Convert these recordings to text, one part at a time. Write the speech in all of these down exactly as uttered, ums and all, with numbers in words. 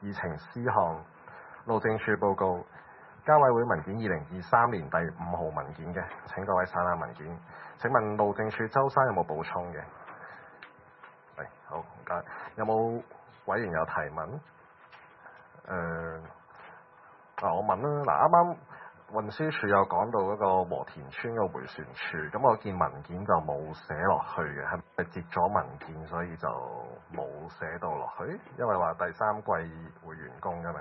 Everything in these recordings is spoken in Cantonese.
議程事項路政署報告交委會文件二零二三年第五號文件嘅，請各位睇下文件。請問路政署周生有冇補充嘅？係，好，唔該。有冇委員有提問？誒、呃，嗱，我問啦。嗱，啱啱運輸署有講到嗰個和田村嘅迴旋處，咁我見文件就冇寫落去嘅，係咪截咗文件所以就冇寫到落去？因為話第三季會完工㗎嘛。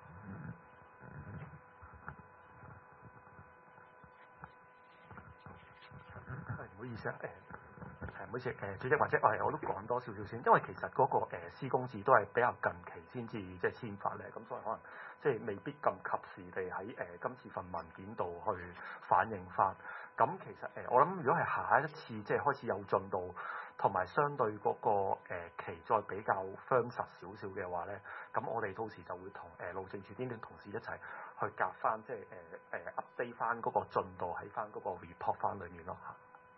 唔好意思啊，誒、呃，係唔好意思，誒、呃，主席或者我係我都講多少少先，因為其實嗰、那個、呃、施工字都係比較近期先至即係簽發咧，咁所以可能即係未必咁及時地喺誒、呃、今次份文件度去反映翻。咁其實誒、呃，我諗如果係下一次即係開始有進度，同埋相對嗰、那個、呃、期再比較 firm 實少少嘅話咧，咁我哋到時就會同誒、呃、路政署呢啲同事一齊去夾翻，即係誒誒 update 翻嗰個進度喺翻嗰個 report 翻裏面咯嚇。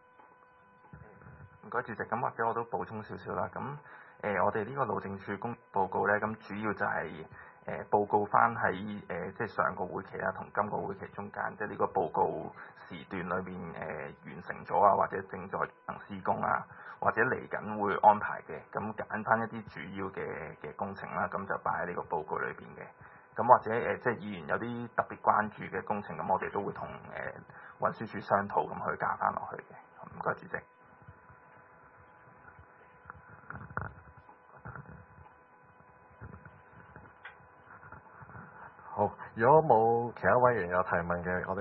唔該主席，咁或者我都補充少少啦。咁誒、呃，我哋呢個路政署工報告咧，咁主要就係、是、誒、呃、報告翻喺誒即係上個會期啦，同今個會期中間，即係呢個報告時段裏邊誒、呃、完成咗啊，或者正在進行施工啊，或者嚟緊會安排嘅，咁揀翻一啲主要嘅嘅工程啦，咁就擺喺呢個報告裏邊嘅。咁或者誒、呃、即係議員有啲特別關注嘅工程，咁我哋都會同誒、呃、運輸署商討咁去加翻落去嘅。唔該主席。 好，如果冇其他委員有提問嘅，我哋。